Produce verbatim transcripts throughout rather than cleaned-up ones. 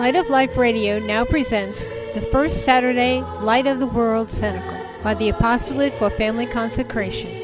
Light of Life Radio now presents the first Saturday Light of the World Cenacle by the Apostolate for Family Consecration.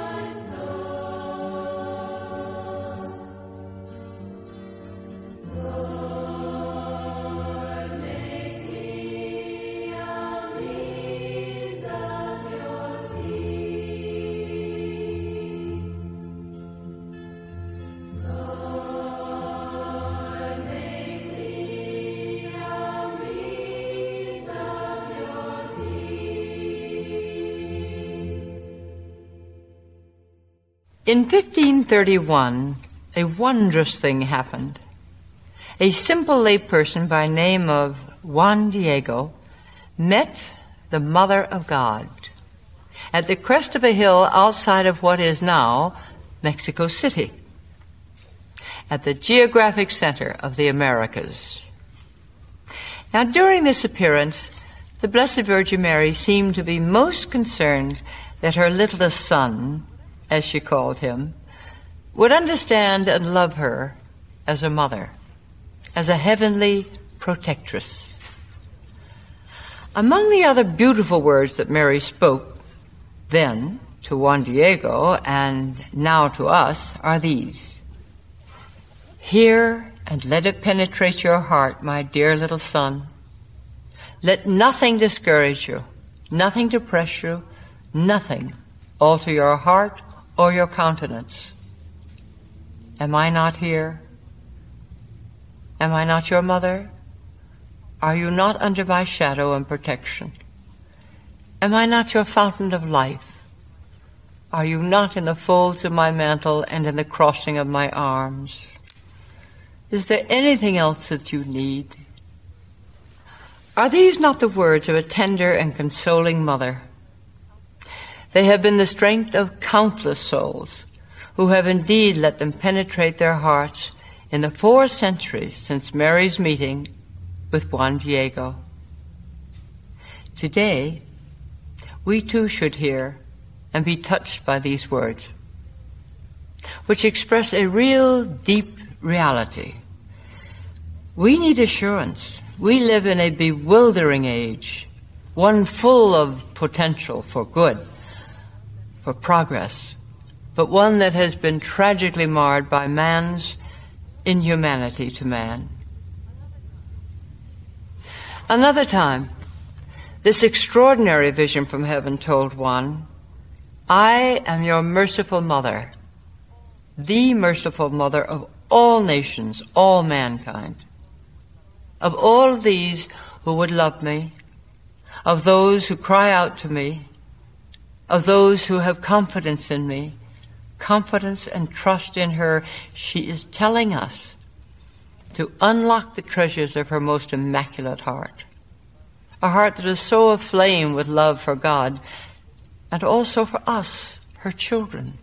In fifteen thirty-one, a wondrous thing happened. A simple layperson by name of Juan Diego met the Mother of God at the crest of a hill outside of what is now Mexico City, at the geographic center of the Americas. Now, during this appearance, the Blessed Virgin Mary seemed to be most concerned that her littlest son, as she called him, would understand and love her as a mother, as a heavenly protectress. Among the other beautiful words that Mary spoke then to Juan Diego and now to us are these: "Hear and let it penetrate your heart, my dear little son. Let nothing discourage you, nothing depress you, nothing alter your heart or your countenance. Am I not here? Am I not your mother? Are you not under my shadow and protection? Am I not your fountain of life? Are you not in the folds of my mantle and in the crossing of my arms? Is there anything else that you need?" Are these not the words of a tender and consoling mother? They have been the strength of countless souls who have indeed let them penetrate their hearts in the four centuries since Mary's meeting with Juan Diego. Today, we too should hear and be touched by these words, which express a real deep reality. We need assurance. We live in a bewildering age, one full of potential for good, for progress, but one that has been tragically marred by man's inhumanity to man. Another time, this extraordinary vision from heaven told Juan, "I am your merciful mother, the merciful mother of all nations, all mankind, of all these who would love me, of those who cry out to me, of those who have confidence in me, confidence and trust in her." She is telling us to unlock the treasures of her most immaculate heart, a heart that is so aflame with love for God and also for us, her children.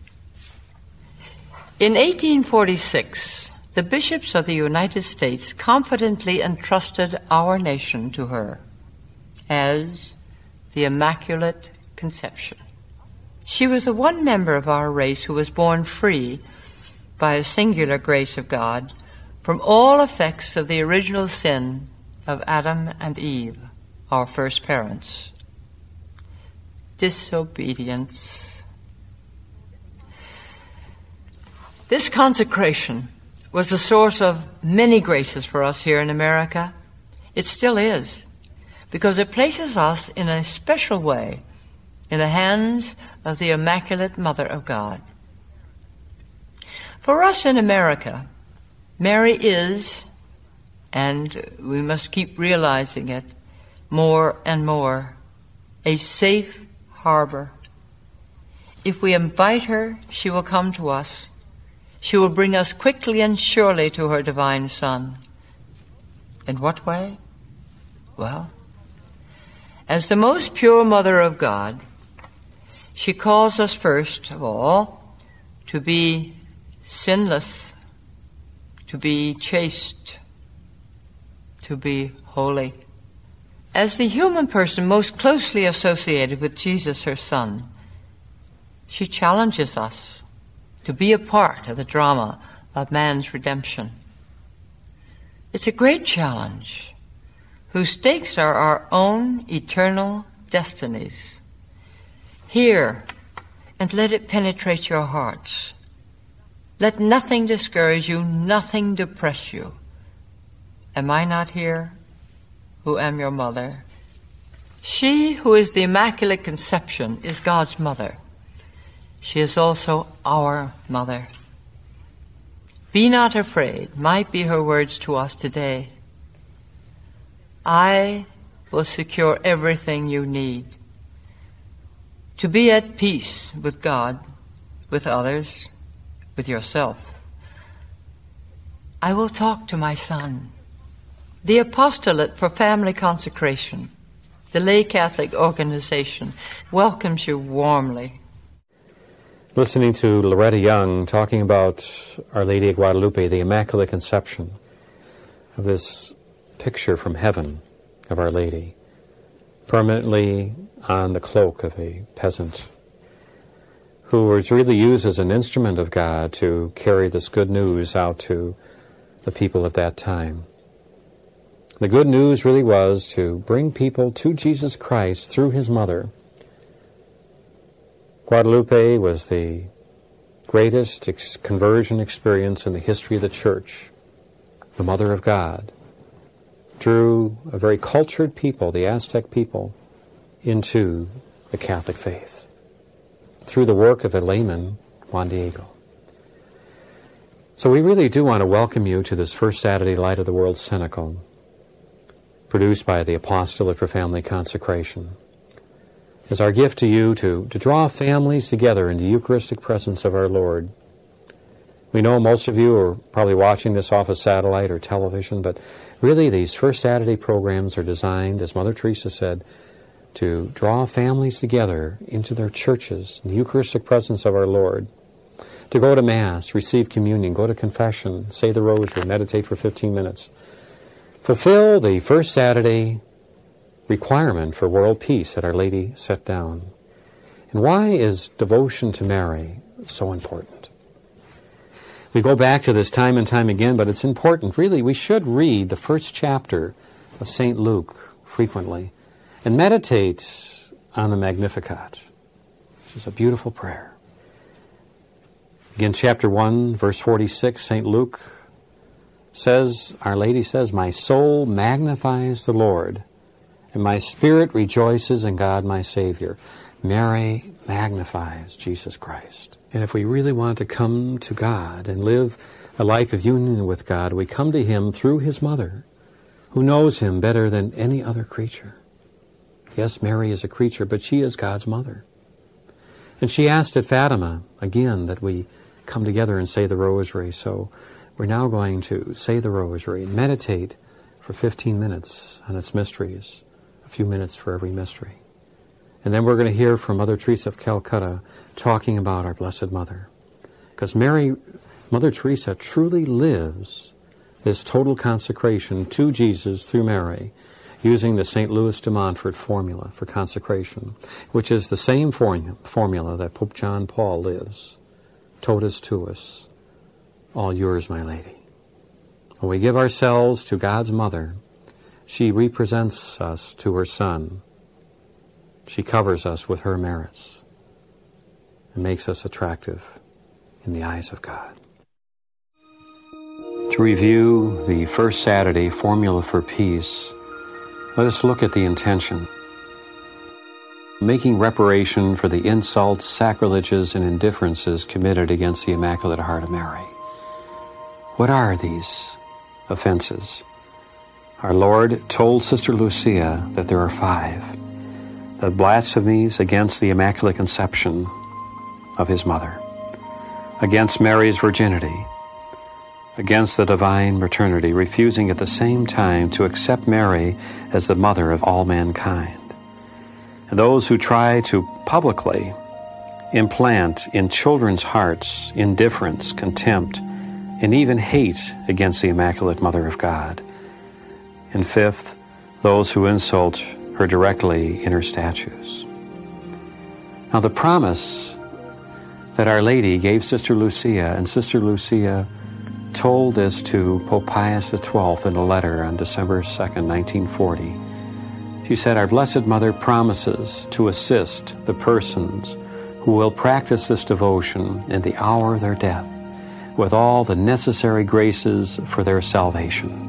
In eighteen forty-six, the bishops of the United States confidently entrusted our nation to her as the Immaculate Conception. She was the one member of our race who was born free by a singular grace of God from all effects of the original sin of Adam and Eve, our first parents. Disobedience. This consecration was the source of many graces for us here in America. It still is, because it places us in a special way in the hands of the Immaculate Mother of God. For us in America, Mary is, and we must keep realizing it more and more, a safe harbor. If we invite her, she will come to us. She will bring us quickly and surely to her divine Son. In what way? Well, as the most pure Mother of God, she calls us first of all to be sinless, to be chaste, to be holy. As the human person most closely associated with Jesus, her Son, she challenges us to be a part of the drama of man's redemption. It's a great challenge. whose stakes are our own eternal destinies. Hear, and let it penetrate your hearts. Let nothing discourage you, nothing depress you. Am I not here, who am your mother? She who is the Immaculate Conception is God's mother. She is also our mother. Be not afraid, might be her words to us today. I will secure everything you need. To be at peace with God, with others, with yourself. I will talk to my son. The Apostolate for Family Consecration, the lay Catholic organization, welcomes you warmly. Listening to Loretta Young talking about Our Lady of Guadalupe, the Immaculate Conception, of this picture from heaven of Our Lady, permanently on the cloak of a peasant, who was really used as an instrument of God to carry this good news out to the people of that time. The good news really was to bring people to Jesus Christ through his mother. Guadalupe was the greatest ex- conversion experience in the history of the Church. The Mother of God drew a very cultured people, the Aztec people, into the Catholic faith through the work of a layman, Juan Diego. So we really do want to welcome you to this first Saturday Light of the World Cenacle, produced by the Apostolate for Family Consecration. It's our gift to you to, to draw families together in the Eucharistic presence of our Lord. We know most of you are probably watching this off of satellite or television, but really these First Saturday programs are designed, as Mother Teresa said, to draw families together into their churches in the Eucharistic presence of our Lord, to go to Mass, receive communion, go to confession, say the Rosary, meditate for fifteen minutes. Fulfill the First Saturday requirement for world peace that Our Lady set down. And why is devotion to Mary so important? We go back to this time and time again, but it's important. Really, we should read the first chapter of Saint Luke frequently and meditate on the Magnificat, which is a beautiful prayer. Again, chapter one, verse forty-six, Saint Luke says, Our Lady says, My soul magnifies the Lord, and my spirit rejoices in God my Savior. Mary magnifies Jesus Christ. And if we really want to come to God and live a life of union with God, we come to him through his mother, who knows him better than any other creature. Yes, Mary is a creature, but she is God's mother. And she asked at Fatima, again, that we come together and say the Rosary. So we're now going to say the Rosary and meditate for fifteen minutes on its mysteries, a few minutes for every mystery. And then we're going to hear from Mother Teresa of Calcutta talking about our Blessed Mother. Because Mary, Mother Teresa truly lives this total consecration to Jesus through Mary, using the Saint Louis de Montfort formula for consecration, which is the same form, formula that Pope John Paul lives. Totus tuus, all yours, my Lady. When we give ourselves to God's Mother, she represents us to her Son. She covers us with her merits and makes us attractive in the eyes of God. To review the First Saturday Formula for Peace, let us look at the intention. Making reparation for the insults, sacrileges, and indifferences committed against the Immaculate Heart of Mary. What are these offenses? Our Lord told Sister Lucia that there are five. The blasphemies against the Immaculate Conception of his mother, against Mary's virginity, against the divine maternity, refusing at the same time to accept Mary as the mother of all mankind. And those who try to publicly implant in children's hearts indifference, contempt, and even hate against the Immaculate Mother of God. And fifth, those who insult her directly in her statues. Now the promise that Our Lady gave Sister Lucia, and Sister Lucia told this to Pope Pius the twelfth in a letter on December second, nineteen forty. She said, "Our Blessed Mother promises to assist the persons who will practice this devotion in the hour of their death with all the necessary graces for their salvation."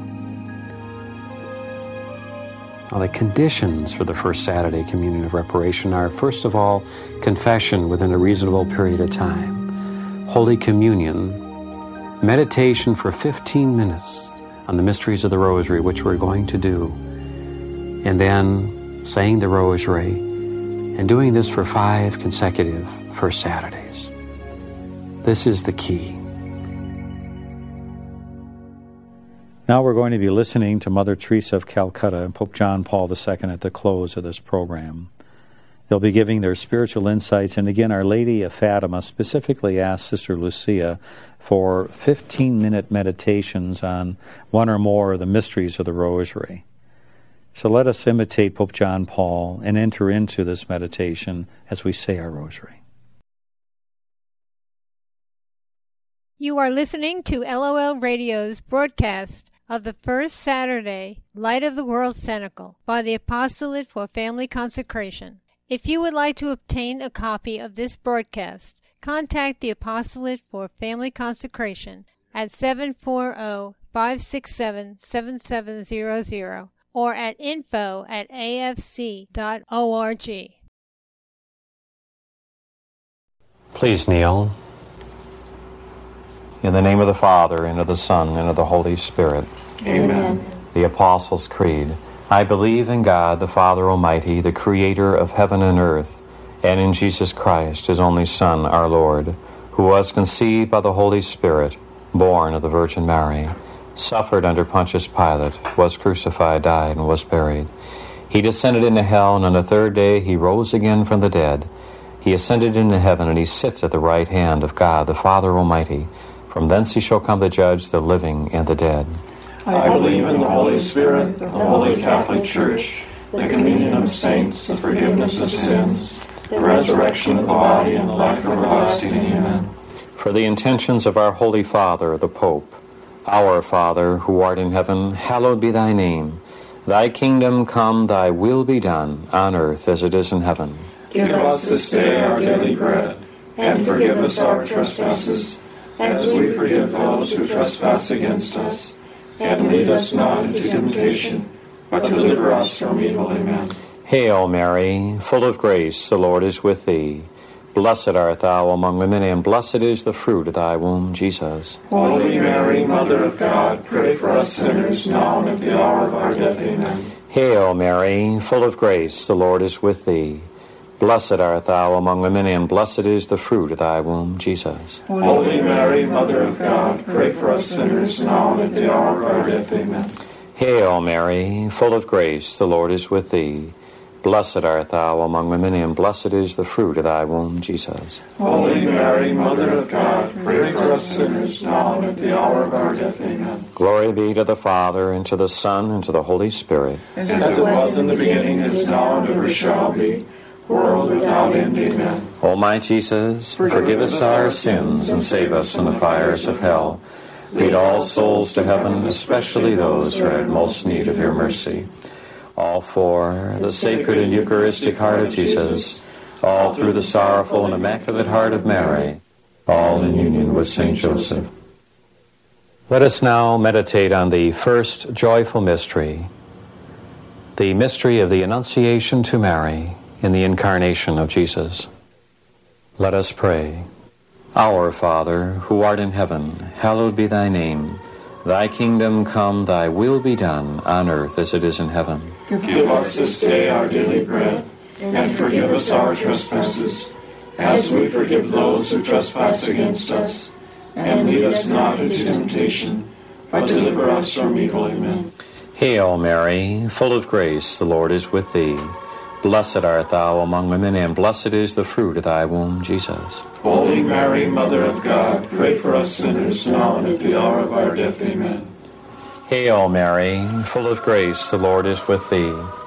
Now, the conditions for the First Saturday Communion of Reparation are, first of all, confession within a reasonable period of time, Holy Communion, meditation for fifteen minutes on the mysteries of the Rosary, which we're going to do, and then saying the Rosary, and doing this for five consecutive First Saturdays. This is the key. Now we're going to be listening to Mother Teresa of Calcutta and Pope John Paul the Second at the close of this program. They'll be giving their spiritual insights, and again, Our Lady of Fatima specifically asked Sister Lucia for fifteen-minute meditations on one or more of the mysteries of the Rosary. So let us imitate Pope John Paul and enter into this meditation as we say our Rosary. You are listening to L O L Radio's broadcast of the First Saturday Light of the World Cenacle by the Apostolate for Family Consecration. If you would like to obtain a copy of this broadcast, contact the Apostolate for Family Consecration at seven four zero, five six seven, seven seven zero zero or at info at a f c dot org. Please kneel. In the name of the Father, and of the Son, and of the Holy Spirit. Amen. The Apostles' Creed. I believe in God, the Father Almighty, the Creator of heaven and earth, and in Jesus Christ, His only Son, our Lord, who was conceived by the Holy Spirit, born of the Virgin Mary, suffered under Pontius Pilate, was crucified, died, and was buried. He descended into hell, and on the third day He rose again from the dead. He ascended into heaven, and He sits at the right hand of God, the Father Almighty. From thence He shall come to judge the living and the dead. I believe in the Holy Spirit, the Holy Catholic Church, the communion of saints, the forgiveness of sins, the resurrection of the body, and the life everlasting. Amen. For the intentions of our Holy Father, the Pope, Our Father, who art in heaven, hallowed be Thy name. Thy kingdom come, Thy will be done, on earth as it is in heaven. Give us this day our daily bread, and forgive us our trespasses, as we forgive those who trespass against us. And lead us not into temptation, but deliver us from evil. Amen. Hail Mary, full of grace, the Lord is with Thee. Blessed art Thou among women, and blessed is the fruit of Thy womb, Jesus. Holy Mary, Mother of God, pray for us sinners, now and at the hour of our death. Amen. Hail Mary, full of grace, the Lord is with Thee. Blessed art Thou among women, and blessed is the fruit of Thy womb, Jesus. Holy Mary, Mother of God, pray for us sinners, now and at the hour of our death. Amen. Hail Mary, full of grace, the Lord is with Thee. Blessed art Thou among women, and blessed is the fruit of Thy womb, Jesus. Holy Mary, Mother of God, pray for us sinners, now and at the hour of our death. Amen. Glory be to the Father, and to the Son, and to the Holy Spirit. As it was in the beginning, is now, and ever shall be, world without end. Amen. O my Jesus, forgive us our sins and save us from the fires of hell. Lead all souls to heaven, especially those who are in most need of Your mercy. All for the sacred and Eucharistic heart of Jesus, all through the sorrowful and immaculate heart of Mary, all in union with Saint Joseph. Let us now meditate on the first joyful mystery, the mystery of the Annunciation to Mary in the Incarnation of Jesus. Let us pray. Our Father, who art in heaven, hallowed be Thy name. Thy kingdom come, Thy will be done, on earth as it is in heaven. Give us this day our daily bread, and forgive us our trespasses, as we forgive those who trespass against us. And lead us not into temptation, but deliver us from evil. Amen. Hail Mary, full of grace, the Lord is with Thee. Blessed art Thou among women, and blessed is the fruit of Thy womb, Jesus. Holy Mary, Mother of God, pray for us sinners, now and at the hour of our death. Amen. Hail Mary, full of grace, the Lord is with Thee.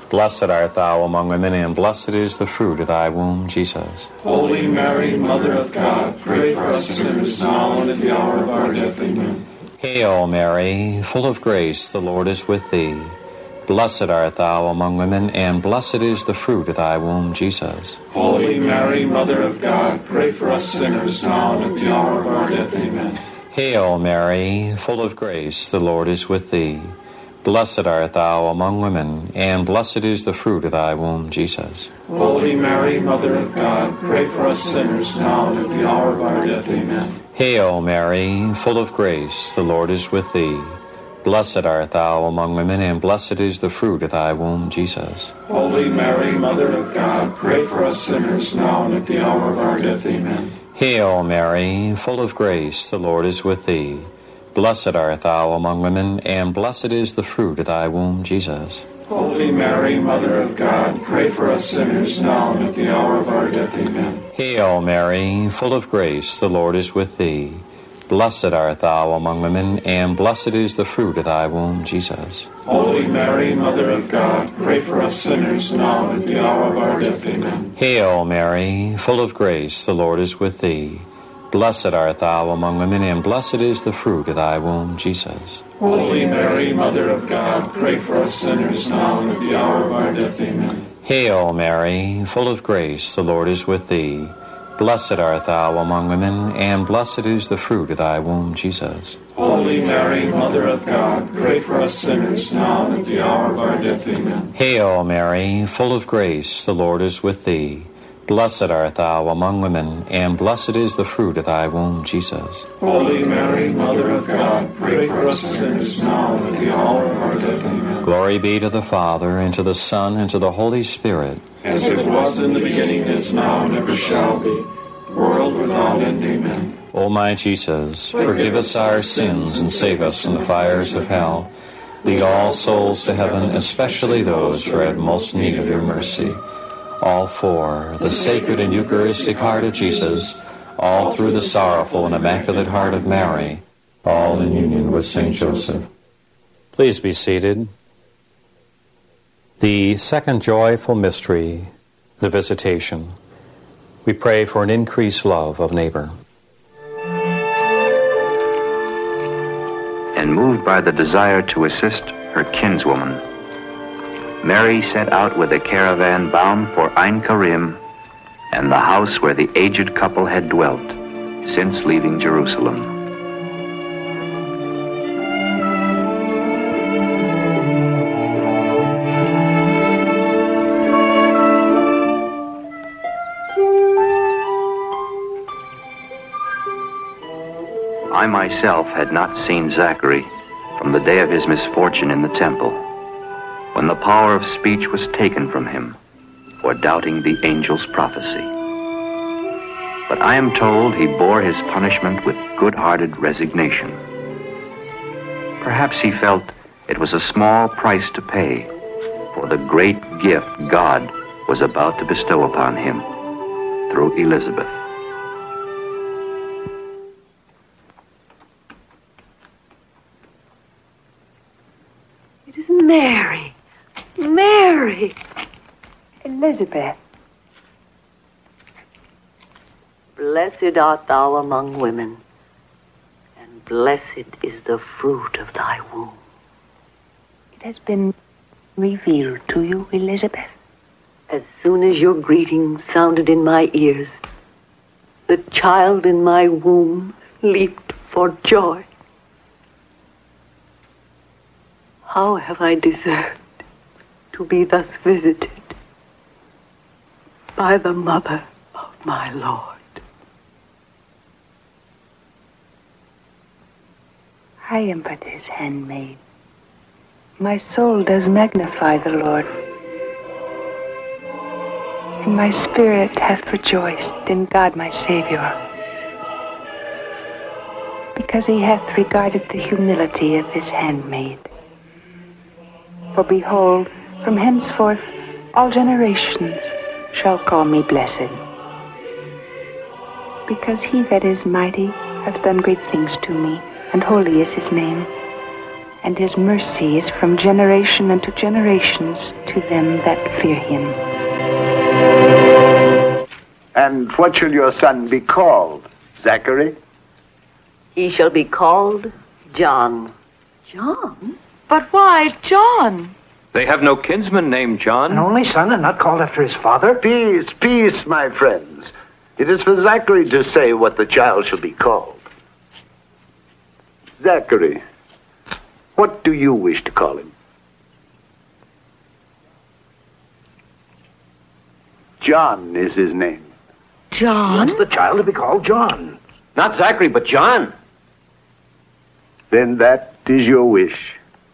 Blessed art thou among women, and blessed is the fruit of thy womb, Jesus. Holy Mary, Mother of God, pray for us sinners now and at the hour of our death. Amen. Hail Mary, full of grace, the Lord is with thee. Blessed art thou among women, and blessed is the fruit of thy womb, Jesus. Holy Mary, Mother of God, pray for us sinners now and at the hour of our death. Amen. Hail Mary, full of grace, the Lord is with thee. Blessed art thou among women, and blessed is the fruit of thy womb, Jesus. Holy Mary, Mother of God, pray for us sinners now and at the hour of our death. Amen. Hail Mary, full of grace, the Lord is with thee. Blessed art thou among women, and blessed is the fruit of thy womb, Jesus. Holy Mary, Mother of God, pray for us sinners now and at the hour of our death. Amen. Hail Mary, full of grace, the Lord is with thee. Blessed art thou among women, and blessed is the fruit of thy womb, Jesus. Holy Mary, Mother of God, pray for us sinners now and at the hour of our death. Amen. Hail Mary, full of grace, the Lord is with thee. Blessed art thou among women, and blessed is the fruit of thy womb, Jesus. Holy Mary, Mother of God, pray for us sinners now and at the hour of our death. Amen. Hail Mary, full of grace, the Lord is with thee. Blessed art thou among women, and blessed is the fruit of thy womb, Jesus. Holy Mary, Mother of God, pray for us sinners now and at the hour of our death. Amen. Hail Mary, full of grace, the Lord is with thee. Blessed art thou among women, and blessed is the fruit of thy womb, Jesus. Holy Mary, Mother of God, pray for us sinners now and at the hour of our death. Amen. Hail Mary, full of grace, the Lord is with thee. Blessed art thou among women, and blessed is the fruit of thy womb, Jesus. Holy Mary, Mother of God, pray for us sinners now and at the hour of our death. Amen. Glory be to the Father, and to the Son, and to the Holy Spirit. As it was in the beginning, is now, and ever shall be, world without end. Amen. O my Jesus, forgive us our sins, and save us from the fires of hell. Lead all souls to heaven, especially those who are in most need of your mercy. All for the sacred and Eucharistic heart of Jesus, all through the sorrowful and immaculate heart of Mary, all in union with Saint Joseph. Please be seated. The second joyful mystery, the Visitation. We pray for an increased love of neighbor. And moved by the desire to assist her kinswoman, Mary set out with a caravan bound for Ein Karim and the house where the aged couple had dwelt since leaving Jerusalem. I myself had not seen Zachary from the day of his misfortune in the temple, when the power of speech was taken from him for doubting the angel's prophecy. But I am told he bore his punishment with good-hearted resignation. Perhaps he felt it was a small price to pay for the great gift God was about to bestow upon him through Elizabeth. It is Mary. Mary! Elizabeth. Blessed art thou among women, and blessed is the fruit of thy womb. It has been revealed to you, Elizabeth. As soon as your greeting sounded in my ears, the child in my womb leaped for joy. How have I deserved to be thus visited by the mother of my Lord? I am but his handmaid. My soul does magnify the Lord, and my spirit hath rejoiced in God my Savior, because he hath regarded the humility of his handmaid. For behold, from henceforth all generations shall call me blessed, because he that is mighty hath done great things to me, and holy is his name. and his mercy is from generation unto generations to them that fear him. And what shall your son be called, Zachary? He shall be called John. John? But why John? They have no kinsman named John. An only son and not called after his father? Peace, peace, my friends. It is for Zachary to say what the child shall be called. Zachary, what do you wish to call him? John is his name. John? Wants the child to be called John. Not Zachary, but John. Then that is your wish.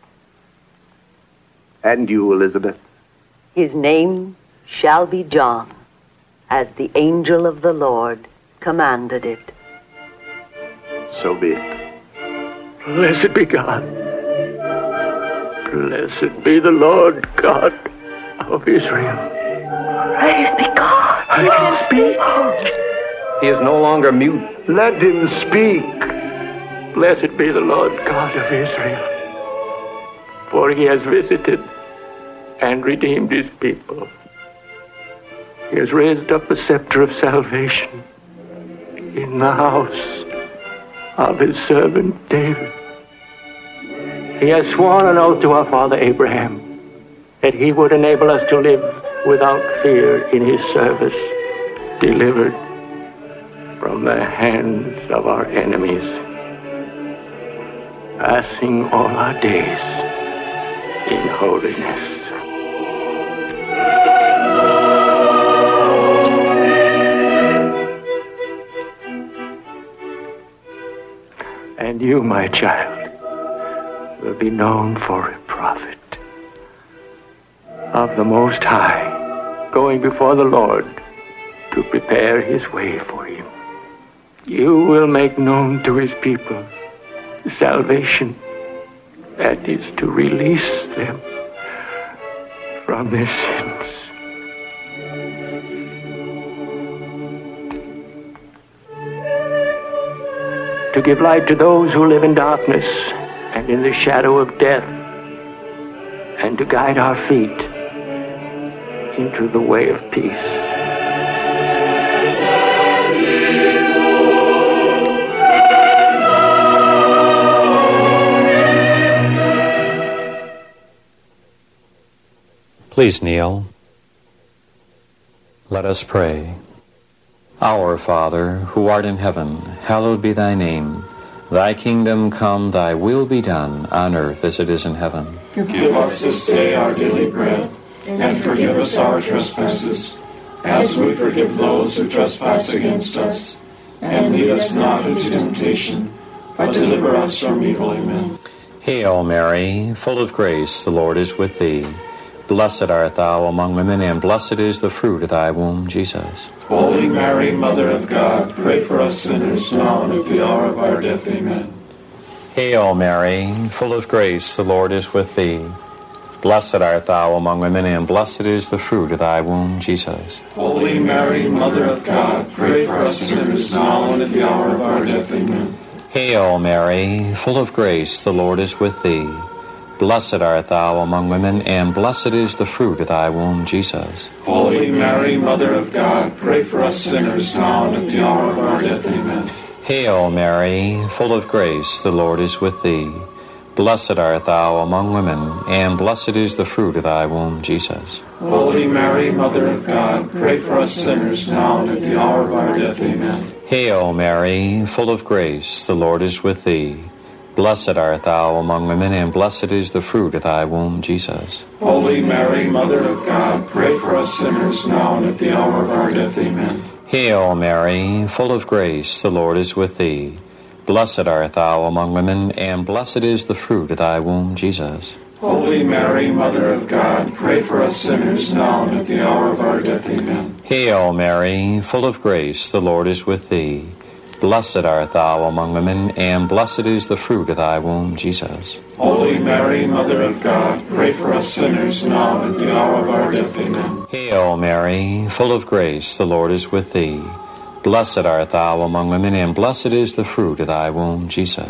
And you, Elizabeth? His name shall be John, as the angel of the Lord commanded it. So be it. Blessed be God. Blessed be the Lord God of Israel. Praise be God. I can speak. He is no longer mute. Let him speak. Blessed be the Lord God of Israel. For he has visited and redeemed his people. He has raised up a scepter of salvation in the house of his servant David. He has sworn an oath to our father Abraham that he would enable us to live without fear in his service, delivered from the hands of our enemies, passing all our days in holiness. And you, my child, will be known for a prophet of the Most High, going before the Lord to prepare his way for him. You will make known to his people salvation, that is to release them from their sins. To give light to those who live in darkness and in the shadow of death, and to guide our feet into the way of peace. Please kneel. Let us pray. Our Father, who art in heaven, hallowed be thy name. Thy kingdom come, thy will be done, on earth as it is in heaven. Give us this day our daily bread, and forgive us our trespasses, as we forgive those who trespass against us. And lead us not into temptation, but deliver us from evil. Amen. Hail Mary, full of grace, the Lord is with thee. Blessed art thou among women, and blessed is the fruit of thy womb, Jesus. Holy Mary, Mother of God, pray for us sinners now and at the hour of our death. Amen. Hail Mary, full of grace, the Lord is with thee. Blessed art thou among women, and blessed is the fruit of thy womb, Jesus. Holy Mary, Mother of God, pray for us sinners now and at the hour of our death. Amen. Hail Mary, full of grace, the Lord is with thee. Blessed art thou among women, and blessed is the fruit of thy womb, Jesus. Holy Mary, Mother of God, pray for us sinners now and at the hour of our death. Amen. Hail Mary, full of grace, the Lord is with thee. Blessed art thou among women, and blessed is the fruit of thy womb, Jesus. Holy Mary, Mother of God, pray for us sinners now and at the hour of our death. Amen. Hail Mary, full of grace, the Lord is with thee. Blessed art thou among women, and blessed is the fruit of thy womb, Jesus. Holy Mary, Mother of God, pray for us sinners now and at the hour of our death. Amen. Hail Mary, full of grace, the Lord is with thee. Blessed art thou among women, and blessed is the fruit of thy womb, Jesus. Holy Mary, Mother of God, pray for us sinners now and at the hour of our death. Amen. Hail Mary, full of grace, the Lord is with thee. Blessed art thou among women, and blessed is the fruit of thy womb, Jesus. Holy Mary, Mother of God, pray for us sinners now and at the hour of our death. Amen. Hail Mary, full of grace, the Lord is with thee. Blessed art thou among women, and blessed is the fruit of thy womb, Jesus.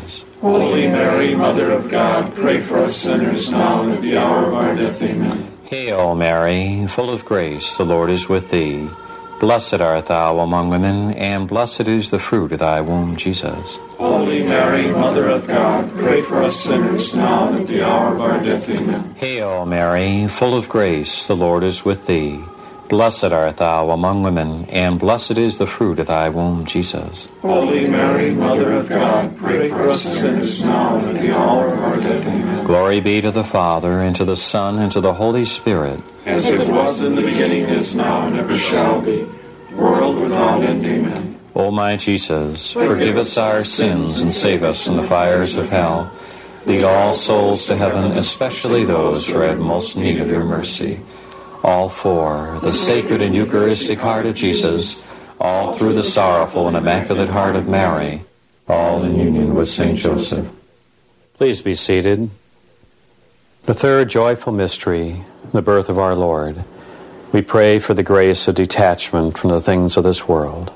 Holy Mary, Mother of God, pray for us sinners now and at the hour of our death. Amen. Hail Mary, full of grace, the Lord is with thee. Blessed art thou among women, and blessed is the fruit of thy womb, Jesus. Holy Mary, Mother of God, pray for us sinners now and at the hour of our death. Amen. Hail Mary, full of grace, the Lord is with thee. Blessed art thou among women, and blessed is the fruit of thy womb, Jesus. Holy Mary, Mother of God, pray for us sinners now and at the hour of our death. Amen. Glory be to the Father, and to the Son, and to the Holy Spirit. As it was in the beginning, is now, and ever shall be, world without end. Amen. O my Jesus, forgive us our sins and save us from the fires of hell. Lead all souls to heaven, especially those who are in most need of your mercy. All for the sacred and Eucharistic heart of Jesus, all through the sorrowful and immaculate heart of Mary, all in union with Saint Joseph. Please be seated. The third joyful mystery, the birth of our Lord. We pray for the grace of detachment from the things of this world.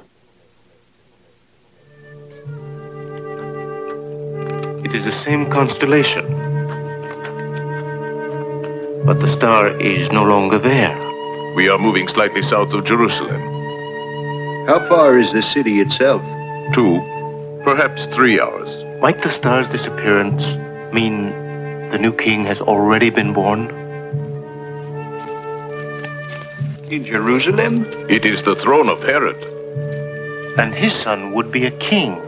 It is the same constellation, but the star is no longer there. We are moving slightly south of Jerusalem. How far is the city itself? Two, perhaps three hours. Might the star's disappearance mean the new king has already been born? In Jerusalem? It is the throne of Herod. And his son would be a king.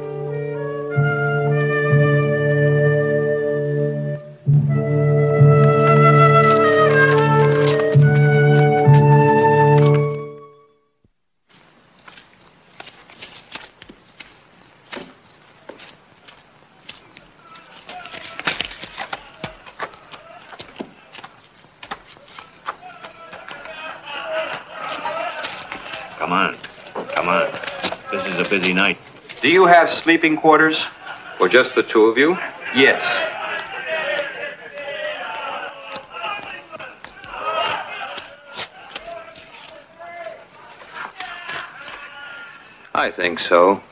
Come on. Come on. This is a busy night. Do you have sleeping quarters? For just the two of you? Yes. I think so.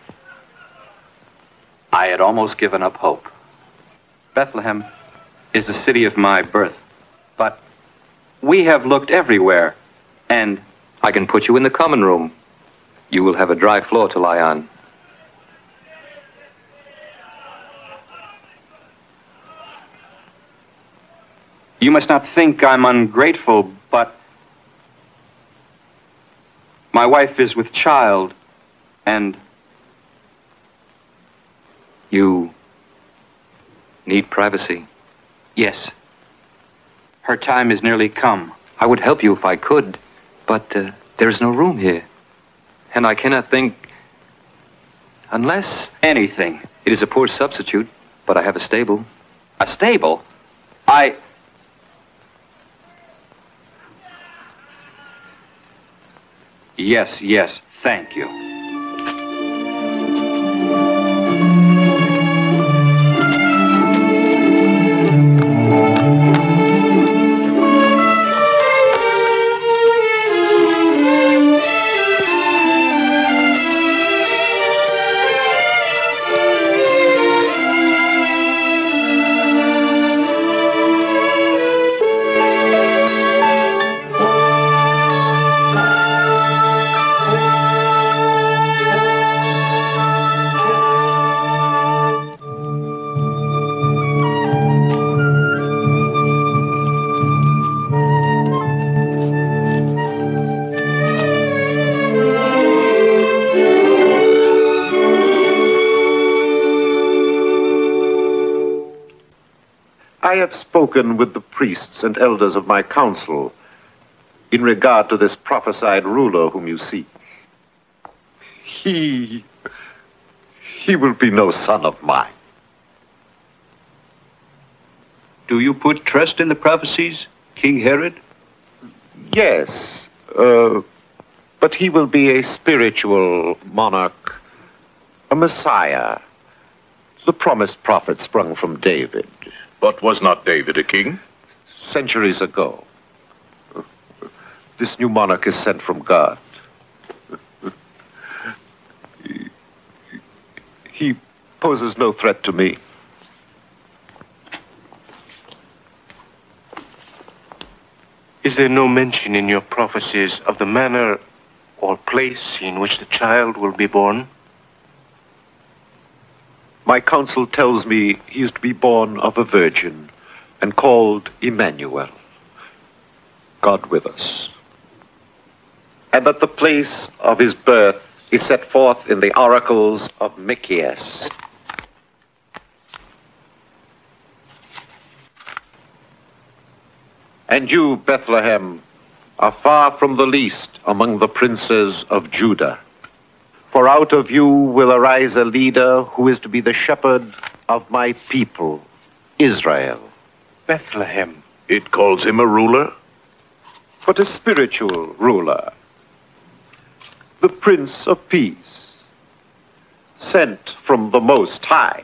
I had almost given up hope. Bethlehem is the city of my birth. But we have looked everywhere, and I can put you in the common room. You will have a dry floor to lie on. You must not think I'm ungrateful, but my wife is with child, and you need privacy. Yes. Her time is nearly come. I would help you if I could, but uh, there is no room here. And I cannot think unless... Anything. It is a poor substitute, but I have a stable. A stable? I... Yes, yes, thank you. I have spoken with the priests and elders of my council in regard to this prophesied ruler whom you seek. He... he will be no son of mine. Do you put trust in the prophecies, King Herod? Yes, uh, but he will be a spiritual monarch, a messiah, the promised prophet sprung from David. But was not David a king? Centuries ago. This new monarch is sent from God. He, he poses no threat to me. Is there no mention in your prophecies of the manner or place in which the child will be born? My counsel tells me he is to be born of a virgin and called Emmanuel, God with us. And that the place of his birth is set forth in the oracles of Micheas. And you, Bethlehem, are far from the least among the princes of Judah. For out of you will arise a leader who is to be the shepherd of my people, Israel. Bethlehem. It calls him a ruler? But a spiritual ruler. The Prince of Peace, sent from the Most High.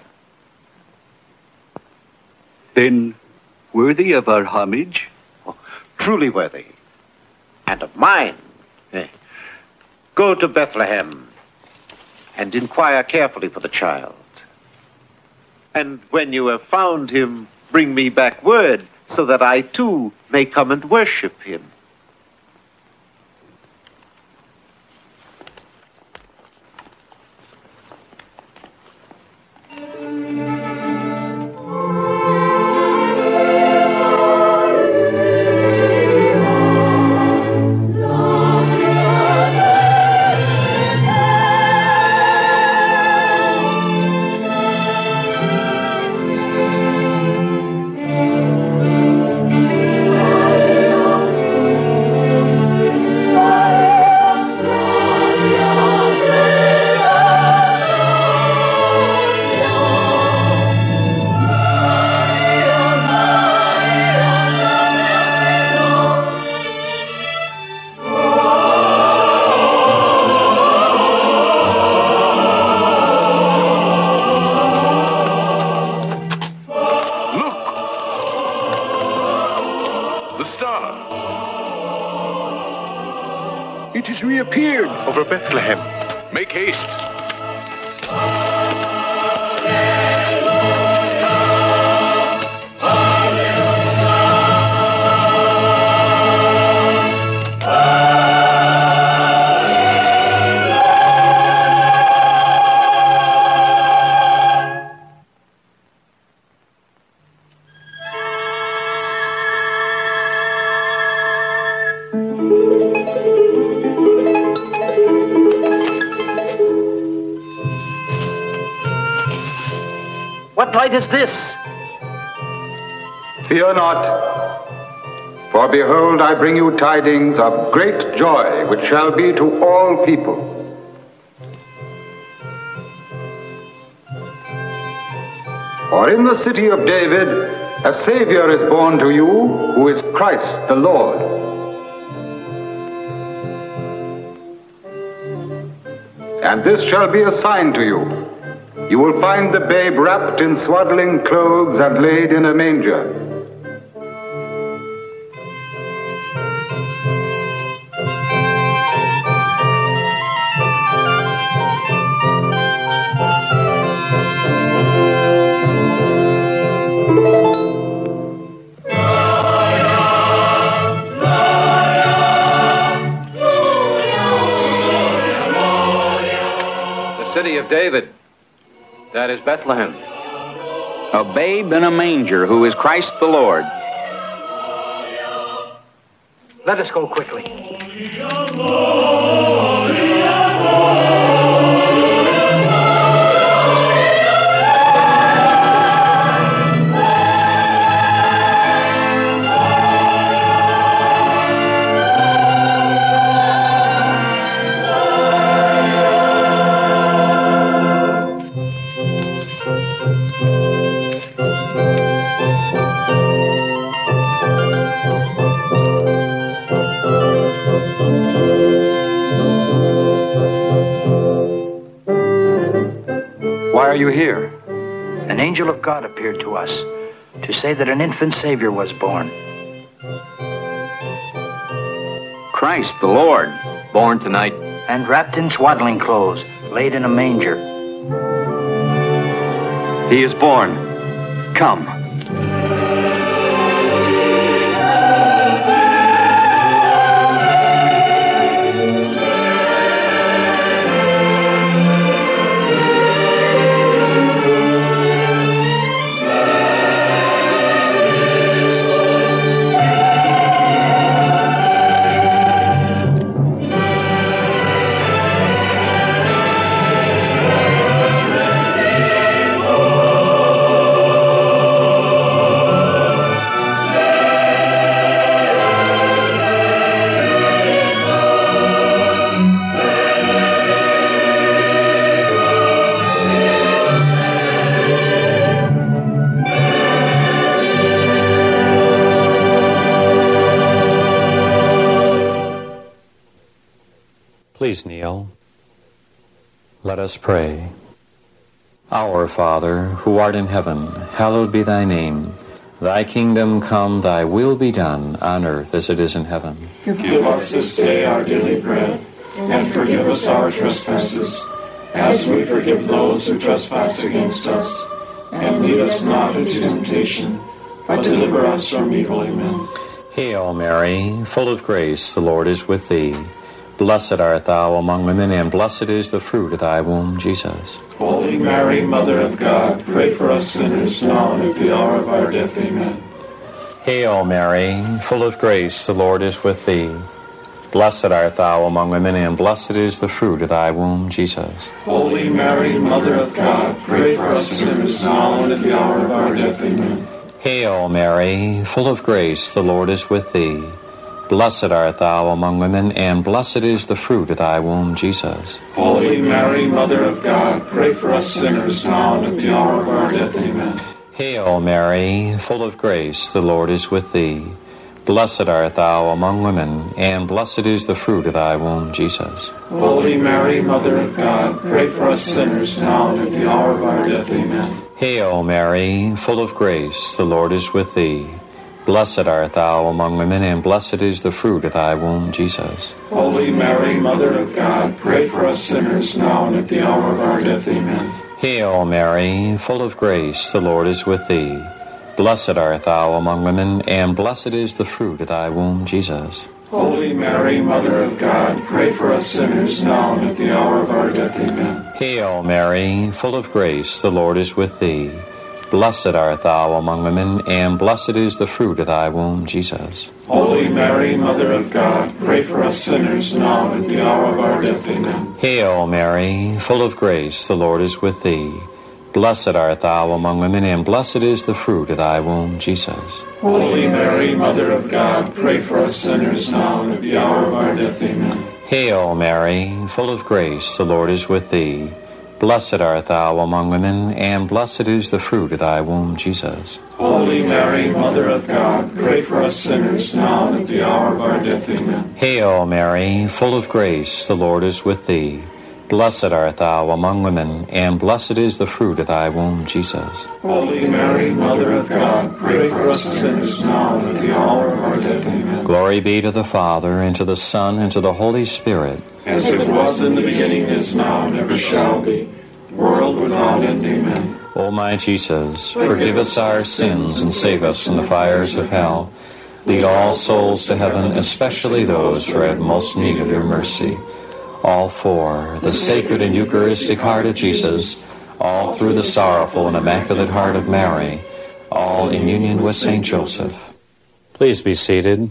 Then, worthy of our homage? Oh, truly worthy, and of mine. Eh. Go to Bethlehem and inquire carefully for the child. And when you have found him, bring me back word, so that I too may come and worship him. It has reappeared over Bethlehem. Make haste. What light is this? Fear not, for behold, I bring you tidings of great joy, which shall be to all people. For in the city of David, a Savior is born to you, who is Christ the Lord. And this shall be a sign to you. You will find the babe wrapped in swaddling clothes and laid in a manger. The city of David. That is Bethlehem. A babe in a manger who is Christ the Lord. Let us go quickly. Why are you here? An angel of God appeared to us to say that an infant Savior was born. Christ the Lord, born tonight. And wrapped in swaddling clothes, laid in a manger. He is born. Come. Please kneel. Let us pray. Our Father, who art in heaven, hallowed be thy name. Thy kingdom come, thy will be done, on earth as it is in heaven. Give us this day our daily bread, and forgive us our trespasses, as we forgive those who trespass against us. And lead us not into temptation, but deliver us from evil. Amen. Hail Mary, full of grace, the Lord is with thee. Blessed art thou among women, and blessed is the fruit of thy womb, Jesus. Holy Mary, Mother of God, pray for us sinners now and at the hour of our death. Amen. Hail Mary, full of grace, the Lord is with thee. Blessed art thou among women, and blessed is the fruit of thy womb, Jesus. Holy Mary, Mother of God, pray for us sinners now and at the hour of our death. Amen. Hail Mary, full of grace, the Lord is with thee. Blessed art thou among women, and blessed is the fruit of thy womb, Jesus. Holy Mary, Mother of God, pray for us sinners now and at the hour of our death. Amen. Hail Mary, full of grace, the Lord is with thee. Blessed art thou among women, and blessed is the fruit of thy womb, Jesus. Holy Mary, Mother of God, pray for us sinners now and at the hour of our death. Amen. Hail Mary, full of grace, the Lord is with thee. Blessed art thou among women, and blessed is the fruit of thy womb, Jesus. Holy Mary, Mother of God, pray for us sinners now and at the hour of our death. Amen. Hail Mary, full of grace, the Lord is with thee. Blessed art thou among women, and blessed is the fruit of thy womb, Jesus. Holy Mary, Mother of God, pray for us sinners now and at the hour of our death. Amen. Hail Mary, full of grace, the Lord is with thee. Blessed art thou among women, and blessed is the fruit of thy womb, Jesus. Holy Mary, Mother of God, pray for us sinners now and at the hour of our death. Amen. Hail Mary, full of grace, the Lord is with thee. Blessed art thou among women, and blessed is the fruit of thy womb, Jesus. Holy Mary, Mother of God, pray for us sinners now and at the hour of our death. Amen. Hail Mary, full of grace, the Lord is with thee. Blessed art thou among women, and blessed is the fruit of thy womb, Jesus. Holy Mary, Mother of God, pray for us sinners now and at the hour of our death. Amen. Hail Mary, full of grace, the Lord is with thee. Blessed art thou among women, and blessed is the fruit of thy womb, Jesus. Holy Mary, Mother of God, pray for us sinners now and at the hour of our death. Amen. Glory be to the Father, and to the Son, and to the Holy Spirit. As it was in the beginning, is now, and ever shall be, world without end. Amen. O my Jesus, forgive us our sins, and save us from the fires of hell. Lead all souls to heaven, especially those who are in most need of your mercy. All for the sacred and Eucharistic heart of Jesus, all through the sorrowful and immaculate heart of Mary, all in union with Saint Joseph. Please be seated.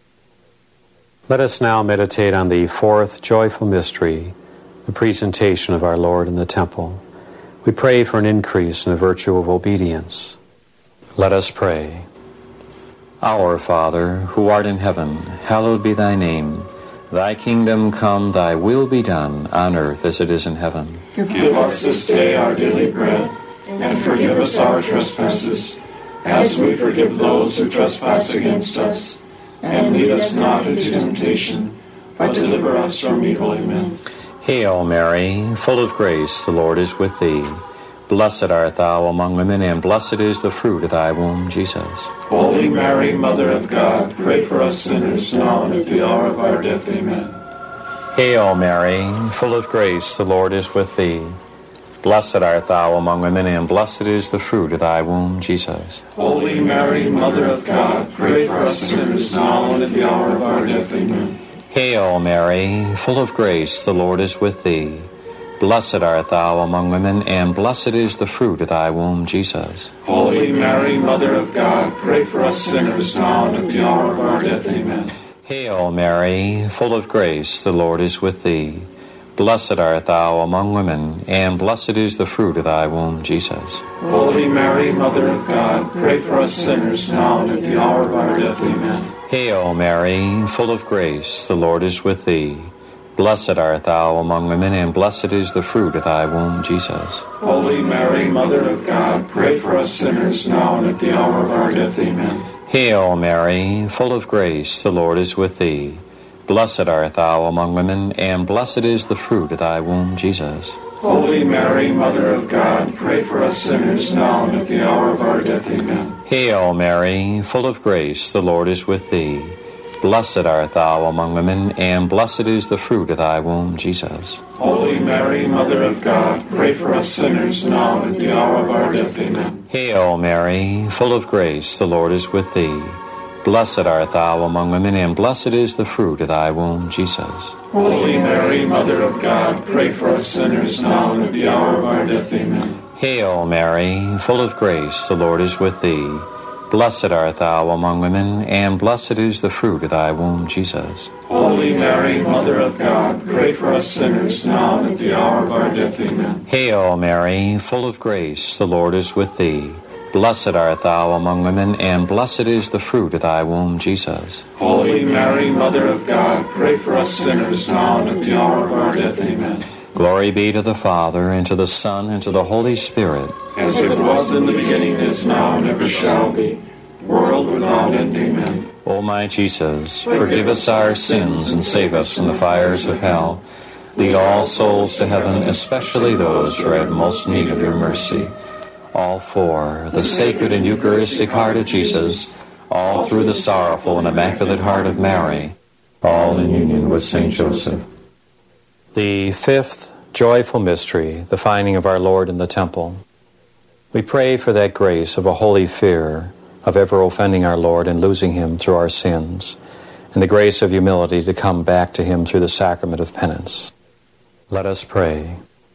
Let us now meditate on the fourth joyful mystery, the presentation of our Lord in the temple. We pray for an increase in the virtue of obedience. Let us pray. Our Father, who art in heaven, hallowed be thy name. Thy kingdom come, thy will be done, on earth as it is in heaven. Give us this day our daily bread, and forgive us our trespasses, as we forgive those who trespass against us. And lead us not into temptation, but deliver us from evil. Amen. Hail Mary, full of grace, the Lord is with thee. Blessed art thou among women, and blessed is the fruit of thy womb, Jesus. Holy Mary, Mother of God, pray for us sinners now and at the hour of our death. Amen. Hail Mary, full of grace, the Lord is with thee. Blessed art thou among women, and blessed is the fruit of thy womb, Jesus. Holy Mary, Mother of God, pray for us sinners now and at the hour of our death. Amen. Hail Mary, full of grace, the Lord is with thee. Blessed art thou among women, and blessed is the fruit of thy womb, Jesus. Holy Mary, Mother of God, pray for us sinners now and at the hour of our death. Amen. Hail Mary, full of grace, the Lord is with thee. Blessed art thou among women, and blessed is the fruit of thy womb, Jesus. Holy Mary, Mother of God, pray for us sinners now and at the hour of our death. Amen. Hail Mary, full of grace, the Lord is with thee. Blessed art thou among women, and blessed is the fruit of thy womb, Jesus. Holy Mary, Mother of God, pray for us sinners now and at the hour of our death. Amen. Hail Mary, full of grace, the Lord is with thee. Blessed art thou among women, and blessed is the fruit of thy womb, Jesus. Holy Mary, Mother of God, pray for us sinners now and at the hour of our death. Amen. Hail Mary, full of grace, the Lord is with thee. Blessed art thou among women, and blessed is the fruit of thy womb, Jesus. Holy Mary, Mother of God, pray for us sinners now and at the hour of our death. Amen. Hail Mary, full of grace, the Lord is with thee. Blessed art thou among women, and blessed is the fruit of thy womb, Jesus. Holy Mary, Mother of God, pray for us sinners now and at the hour of our death. Amen. Hail Mary, full of grace, the Lord is with thee. Blessed art thou among women, and blessed is the fruit of thy womb, Jesus. Holy Mary, Mother of God, pray for us sinners now and at the hour of our death. Amen. Hail Mary, full of grace, the Lord is with thee. Blessed art thou among women, and blessed is the fruit of thy womb, Jesus. Holy Mary, Mother of God, pray for us sinners now and at the hour of our death. Amen. Glory be to the Father, and to the Son, and to the Holy Spirit. As it was in the beginning, is now, and ever shall be, world without end. Amen. O my Jesus, forgive us our sins, and save us from the fires of hell. Lead all souls to heaven, especially those who are in most need of your mercy. All for the sacred and Eucharistic heart of Jesus, all through the sorrowful and immaculate heart of Mary, all in union with Saint Joseph. The fifth joyful mystery, the finding of our Lord in the temple. We pray for that grace of a holy fear of ever offending our Lord and losing him through our sins, and the grace of humility to come back to him through the sacrament of penance. Let us pray.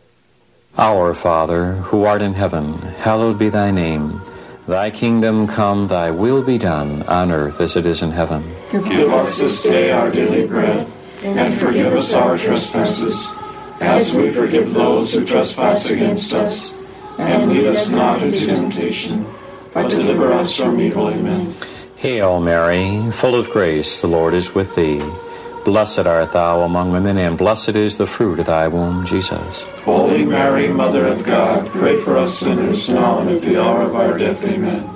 Our Father, who art in heaven, hallowed be thy name. Thy kingdom come, thy will be done, on earth as it is in heaven. Give us this day our daily bread, and forgive us our trespasses, as we forgive those who trespass against us. And lead us not into temptation, but deliver us from evil. Amen. Hail Mary, full of grace, the Lord is with thee. Blessed art thou among women, and blessed is the fruit of thy womb, Jesus. Holy Mary, Mother of God, pray for us sinners now and at the hour of our death. Amen.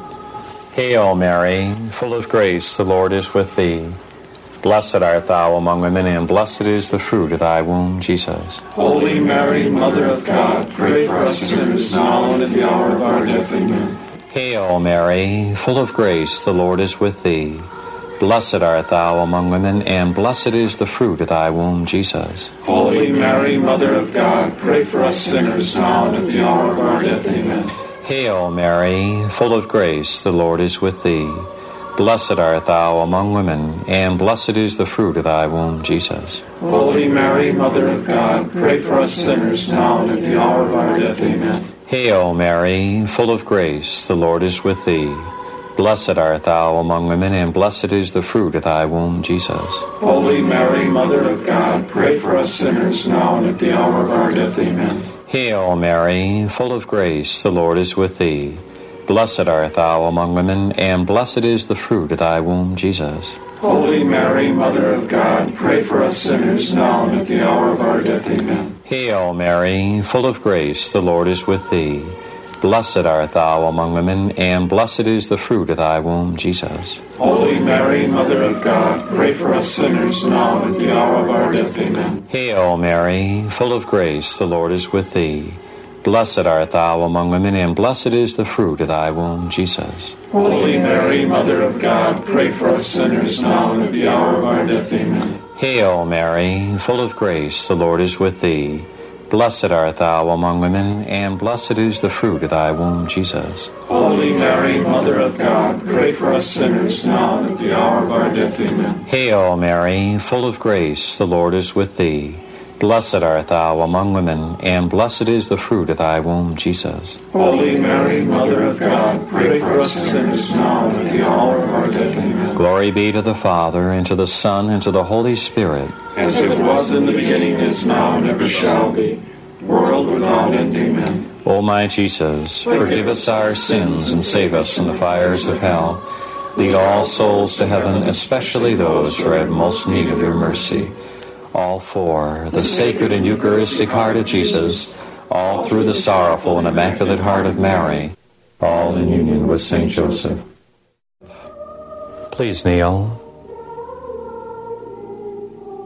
Hail Mary, full of grace, the Lord is with thee. Blessed art thou among women, and blessed is the fruit of thy womb, Jesus. Holy Mary, Mother of God, pray for us sinners now and at the hour of our death. Amen. Hail Mary, full of grace, the Lord is with thee. Blessed art thou among women, and blessed is the fruit of thy womb, Jesus. Holy Mary, Mother of God, pray for us sinners now and at the hour of our death. Amen. Hail Mary, full of grace, the Lord is with thee. Blessed art thou among women, and blessed is the fruit of thy womb, Jesus. Holy Mary, Mother of God, pray for us sinners now and at the hour of our death. Amen. Hail Mary, full of grace, the Lord is with thee. Blessed art thou among women, and blessed is the fruit of thy womb, Jesus. Holy Mary, Mother of God, pray for us sinners now and at the hour of our death. Amen. Hail Mary, full of grace, the Lord is with thee. Blessed art thou among women, and blessed is the fruit of thy womb, Jesus. Holy Mary, Mother of God, pray for us sinners now and at the hour of our death. Amen. Hail Mary, full of grace, the Lord is with thee. Blessed art thou among women, and blessed is the fruit of thy womb, Jesus. Holy Mary, Mother of God, pray for us sinners now and at the hour of our death. Amen. Hail Mary, full of grace, the Lord is with thee. Blessed art thou among women, and blessed is the fruit of thy womb, Jesus. Holy Mary, Mother of God, pray for us sinners now and at the hour of our death. Amen. Hail Mary, full of grace, the Lord is with thee. Blessed art thou among women, and blessed is the fruit of thy womb, Jesus. Holy Mary, Mother of God, pray for us sinners now and at the hour of our death. Amen. Hail Mary, full of grace, the Lord is with thee. Blessed art thou among women, and blessed is the fruit of thy womb, Jesus. Holy Mary, Mother of God, pray for us sinners now and at the hour of our death. Amen. Glory be to the Father, and to the Son, and to the Holy Spirit. As it was in the beginning, is now, and ever shall be, world without end. Amen. O my Jesus, forgive us our sins, and save us from the fires of hell. Lead all souls to heaven, especially those who are in most need of your mercy. All for the sacred and Eucharistic heart of Jesus, all through the sorrowful and immaculate heart of Mary, all in union with Saint Joseph. Please kneel.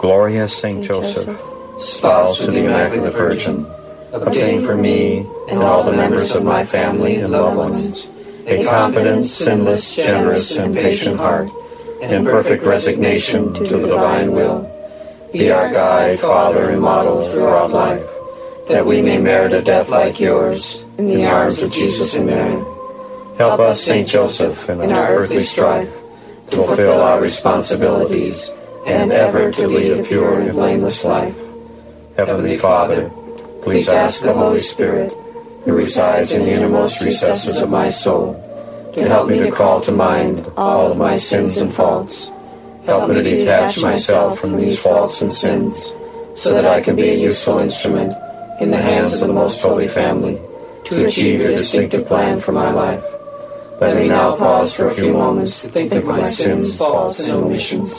Glorious Saint Joseph, spouse to the Immaculate Virgin, obtain for me and all the members of my family and loved ones a confident, sinless, generous, and patient heart, and perfect resignation to the divine will. Be our guide, Father, and model throughout life, that we may merit a death like yours in the arms of Jesus and Mary. Help us, Saint Joseph, in our earthly strife, to fulfill our responsibilities and ever to lead a pure and blameless life. Heavenly Father, please ask the Holy Spirit, who resides in the innermost recesses of my soul, to help me to call to mind all of my sins and faults. Help me to detach myself from these faults and sins, so that I can be a useful instrument in the hands of the Most Holy Family to achieve your distinctive plan for my life. Let me now pause for a few moments to think of my sins, faults, and omissions.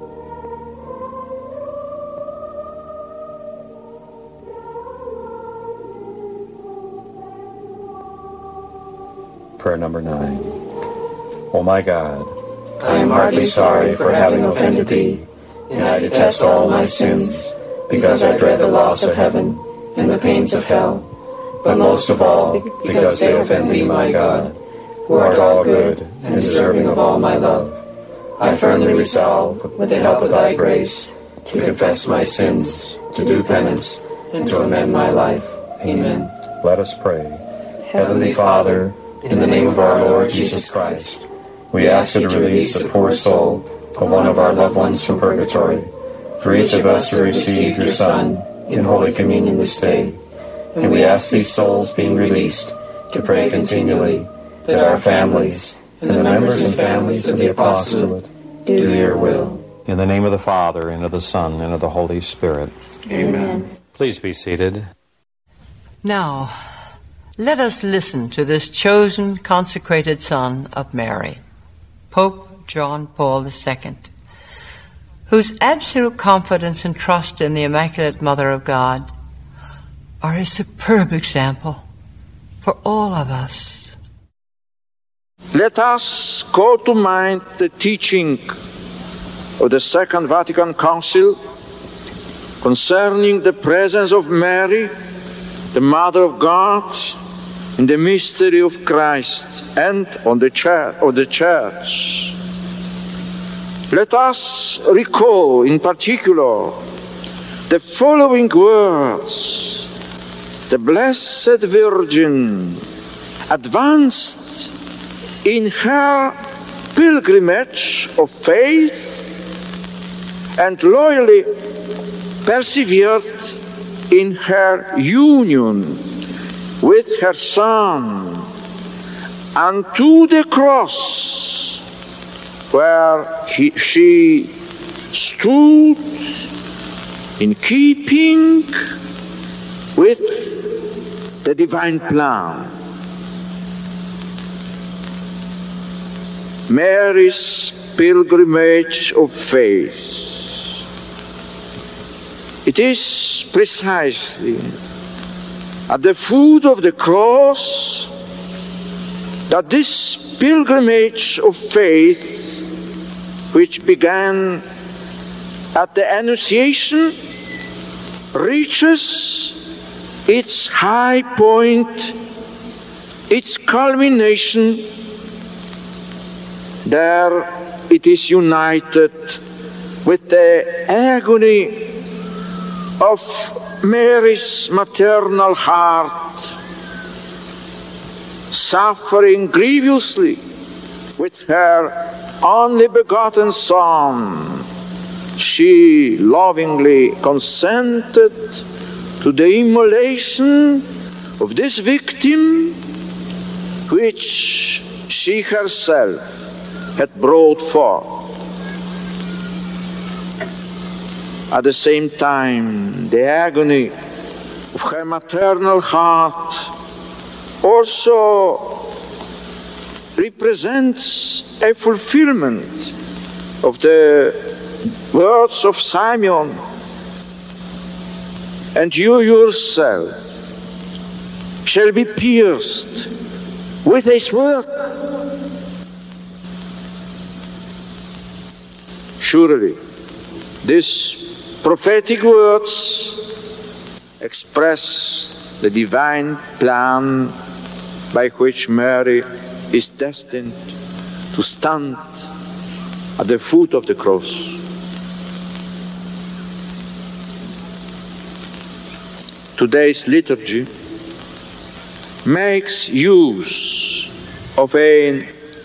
Prayer number nine. O my God, I am heartily sorry for having offended thee, and I detest all my sins, because I dread the loss of heaven and the pains of hell, but most of all because they offend thee, my God, who art all good and deserving of all my love. I firmly resolve, with the help of thy grace, to confess my sins, to do penance, and to amend my life. Amen. Let us pray. Heavenly Father, in the name of our Lord Jesus Christ, we ask you to release the poor soul of one of our loved ones from purgatory. For each of us who received your Son in Holy Communion this day, and we ask these souls being released to pray continually that our families and the members and families of the apostolate do your will. In the name of the Father, and of the Son, and of the Holy Spirit. Amen. Please be seated. Now, let us listen to this chosen, consecrated Son of Mary, Pope John Paul the Second, whose absolute confidence and trust in the Immaculate Mother of God are a superb example for all of us. Let us call to mind the teaching of the Second Vatican Council concerning the presence of Mary, the Mother of God, in the mystery of Christ and on the church, of the Church. Let us recall in particular the following words. The Blessed Virgin advanced in her pilgrimage of faith and loyally persevered in her union with her Son unto the cross, where he, she stood in keeping with the divine plan. Mary's pilgrimage of faith. It is precisely at the foot of the cross that this pilgrimage of faith, which began at the Annunciation, reaches its high point, its culmination. There it is united with the agony of Mary's maternal heart, suffering grievously with her only begotten Son. She lovingly consented to the immolation of this victim, which she herself had brought forth. At the same time, the agony of her maternal heart also represents a fulfillment of the words of Simeon. And you yourself shall be pierced with a sword. Surely, this prophetic words express the divine plan by which Mary is destined to stand at the foot of the cross. Today's liturgy makes use of an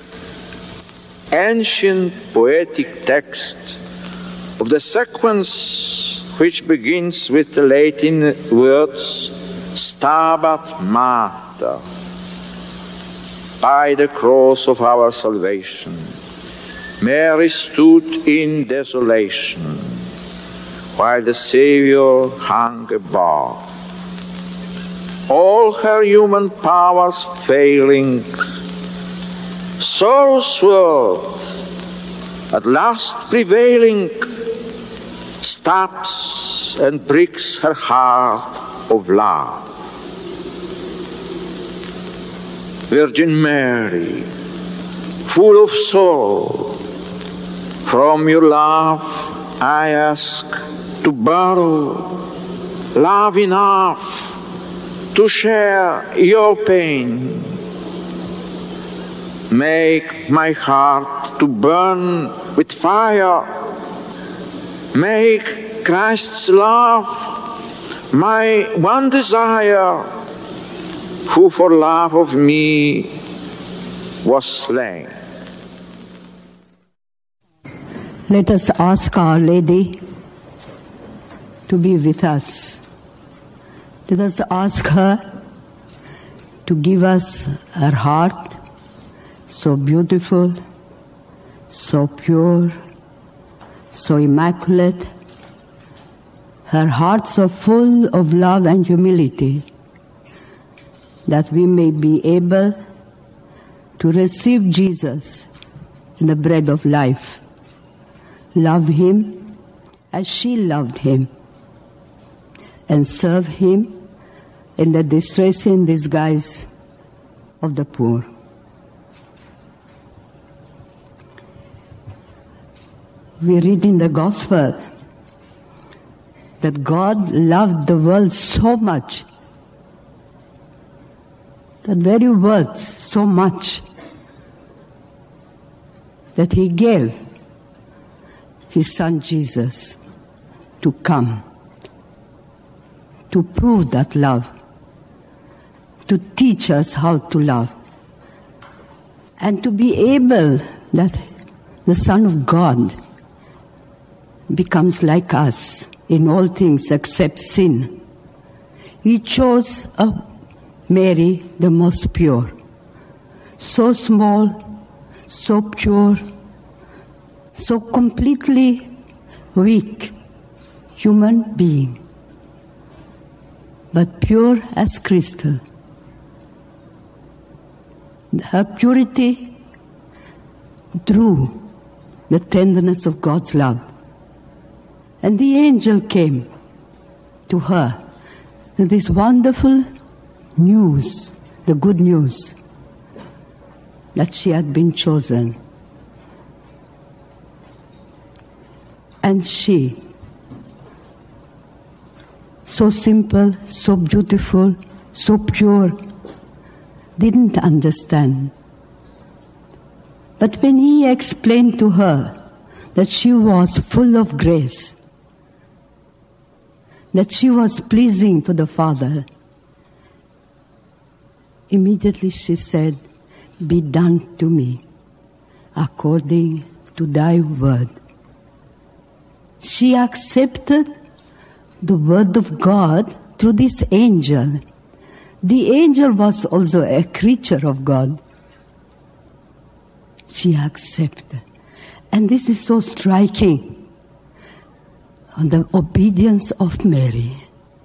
ancient poetic text of the sequence which begins with the Latin words Stabat Mater, by the cross of our salvation. Mary stood in desolation, while the Savior hung above. All her human powers failing, sorrow's word, at last prevailing, stabs and pricks her heart of love. Virgin Mary, full of sorrow, from your love I ask to borrow love enough to share your pain. Make my heart to burn with fire. Make Christ's love my one desire, who for love of me was slain. Let us ask Our Lady to be with us. Let us ask her to give us her heart, so beautiful, so pure, so immaculate, her heart so full of love and humility, that we may be able to receive Jesus in the bread of life, love Him as she loved Him, and serve Him in the distressing disguise of the poor. We read in the Gospel that God loved the world so much, that very word so much, that He gave His Son Jesus to come, to prove that love, to teach us how to love, and to be able that the Son of God becomes like us in all things except sin. He chose a Mary, the most pure, so small, so pure, so completely weak human being, but pure as crystal. Her purity drew the tenderness of God's love. And the angel came to her with this wonderful news, the good news, that she had been chosen. And she, so simple, so beautiful, so pure, didn't understand. But when he explained to her that she was full of grace, that she was pleasing to the Father, immediately she said, "Be done to me according to thy word." She accepted the word of God through this angel. The angel was also a creature of God. She accepted. And this is so striking, on the obedience of Mary.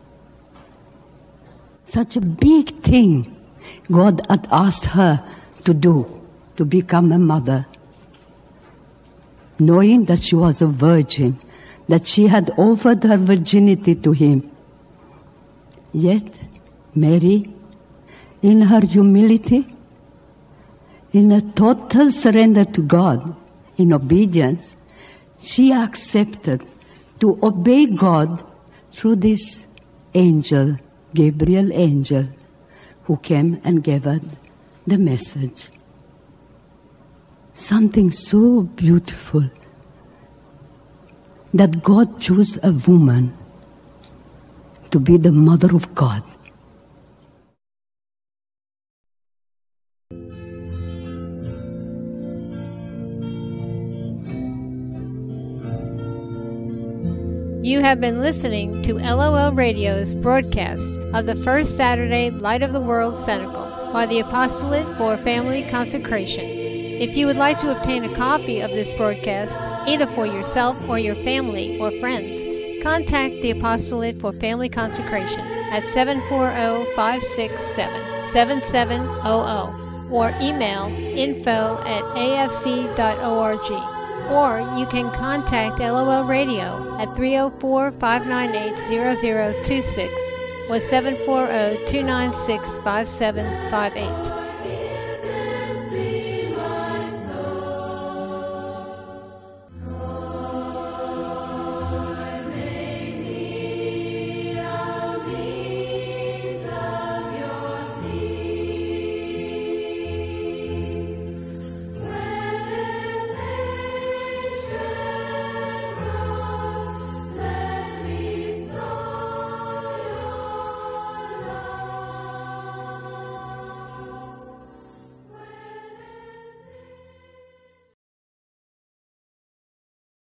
Such a big thing God had asked her to do, to become a mother, knowing that she was a virgin, that she had offered her virginity to Him. Yet, Mary, in her humility, in a total surrender to God, in obedience, she accepted to obey God through this angel, Gabriel angel, who came and gave us the message. Something so beautiful that God chose a woman to be the mother of God. You have been listening to L O L Radio's broadcast of the First Saturday Light of the World Cenacle by the Apostolate for Family Consecration. If you would like to obtain a copy of this broadcast, either for yourself or your family or friends, contact the Apostolate for Family Consecration at seven four zero, five six seven, seven seven zero zero or email info at a f c dot org. Or you can contact L O L Radio at three oh four, five nine eight, zero zero two six or seven four zero, two nine six, five seven five eight.